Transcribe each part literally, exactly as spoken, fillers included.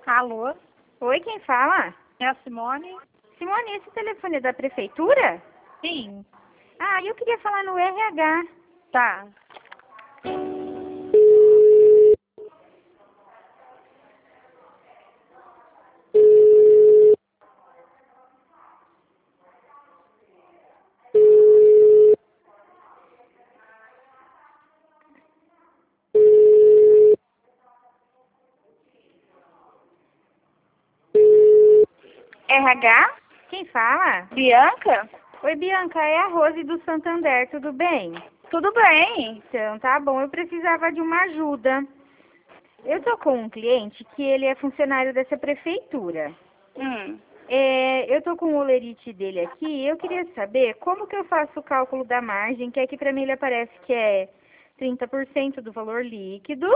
Alô? Oi, quem fala? É a Simone? Simone, esse telefone é da prefeitura? Sim. Ah, eu queria falar no R H. Tá. R H? Quem fala? Bianca? Oi, Bianca, é a Rose do Santander, tudo bem? Tudo bem. Então, tá bom, eu precisava de uma ajuda. Eu tô com um cliente que ele é funcionário dessa prefeitura. Hum. É, eu tô com o olerite dele aqui, eu queria saber como que eu faço o cálculo da margem, que aqui pra mim ele aparece que é trinta por cento do valor líquido.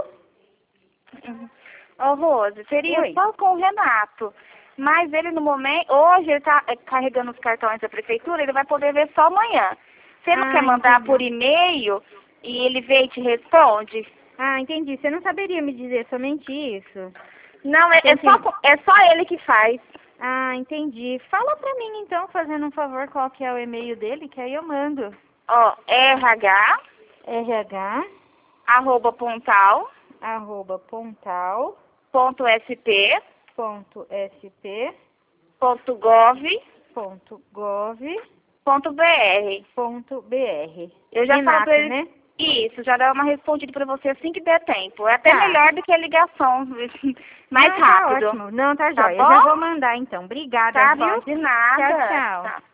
Ô, Rose, seria Oi. só com o Renato. Mas ele no momento, hoje ele tá eh, carregando os cartões da prefeitura, ele vai poder ver só amanhã. Você não Ah, quer mandar entendi. por e-mail e ele vê e te responde? Ah, entendi. Você não saberia me dizer somente isso? Não, é, é, Tem que- só, com- é só ele que faz. Ah, entendi. Fala pra mim então, fazendo um favor, qual que é o e-mail dele, que aí eu mando. Ó, rh, rh, arroba pontal, arroba pontal, ponto sp, ponto sp, ponto gov, ponto gov, ponto br. ponto br. Eu já falo Renato, pra ele né? isso, já dá uma respondida pra você assim que der tempo. É até Tá. melhor do que a ligação, mais Não, tá rápido. ótimo. Não, tá Tá jóia. Eu já bom? vou mandar então. Obrigada, Tá viu? bom, de nada. Tchau, tchau. Tá.